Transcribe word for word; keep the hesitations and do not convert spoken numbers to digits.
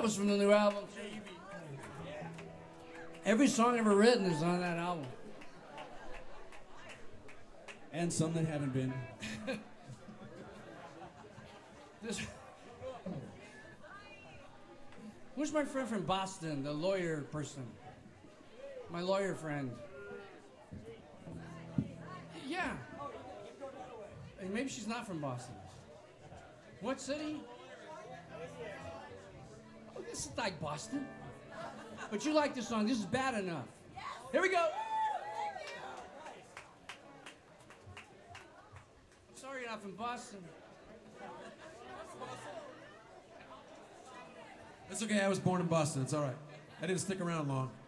was from the new album. Every song ever written is on that album. And some that haven't been. This, who's my friend from Boston, the lawyer person? My lawyer friend. Yeah. And maybe she's not from Boston. What city? Oh, this is like Boston. But you like this song. This is bad enough. Here we go. I'm sorry you're not from Boston. That's okay, I was born in Boston, it's all right. I didn't stick around long.